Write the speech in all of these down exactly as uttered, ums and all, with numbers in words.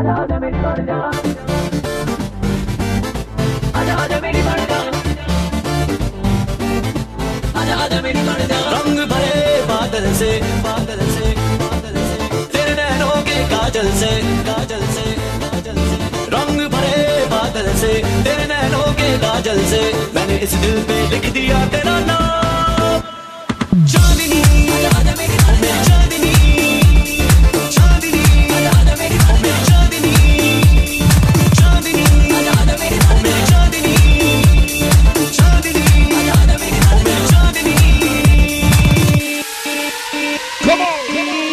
आजा आजा मेरी बन जा, आजा आजा मेरी बन जा, आजा आजा मेरी बन जा। रंग भरे बादल से बादल से बादल से तेरे नैनों के काजल से काजल से काजल से रंग भरे बादल से तेरे नैनों के काजल से मैंने इस दिल पे लिख दिया तेरा नाम। चांदनी आजा मेरी चांदनी, चांदनी आजा मेरी चांदनी, चांदनी आजा मेरी चांदनी, चांदनी आजा मेरी चांदनी। Come on, come on.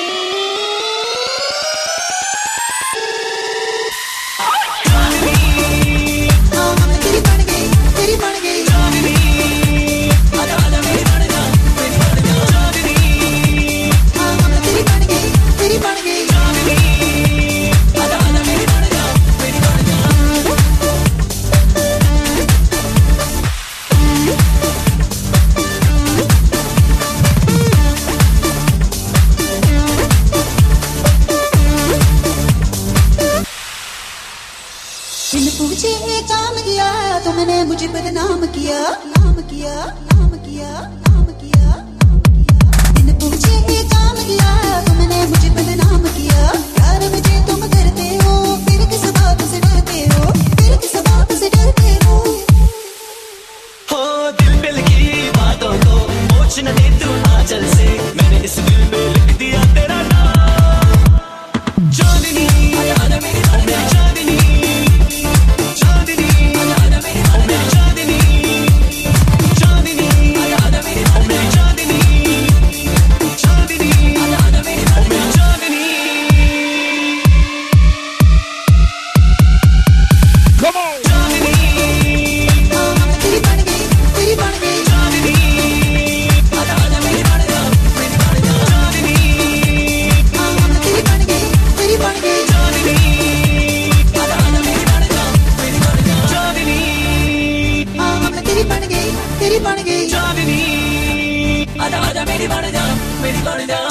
बिन पूछे काम किया तुमने मुझे बदनाम किया, नाम किया, नाम किया, नाम किया, नाम किया। बिन पूछे काम किया तुमने मुझे बदनाम किया। प्यार मुझे तुम करते हो फिर किस बात से डरते हो, फिर किस बात से डरते हो। हो दिल दिल की बातों को पूछ न दे तू आंचल से मैंने इस दिल में लिख दिया तेरा नाम। चांदनी आजा मेरी चांदनी, चांदनी आजा मेरी चांदनी, चांदनी आजा मेरी चांदनी, चांदनी आजा मेरी चांदनी। Come on चांदनी तेरी बन गई, तेरी बन गई चांदनी आजा आजा मेरी बन जा, मेरी बन जा चांदनी, तेरी बन गई, तेरी बन गई चांदनी आजा आजा मेरी बन जा, मेरी बन जा चांदनी, तेरी बन गई, तेरी बन गई चांदनी आजा आजा मेरी बन जा, मेरी बन जा।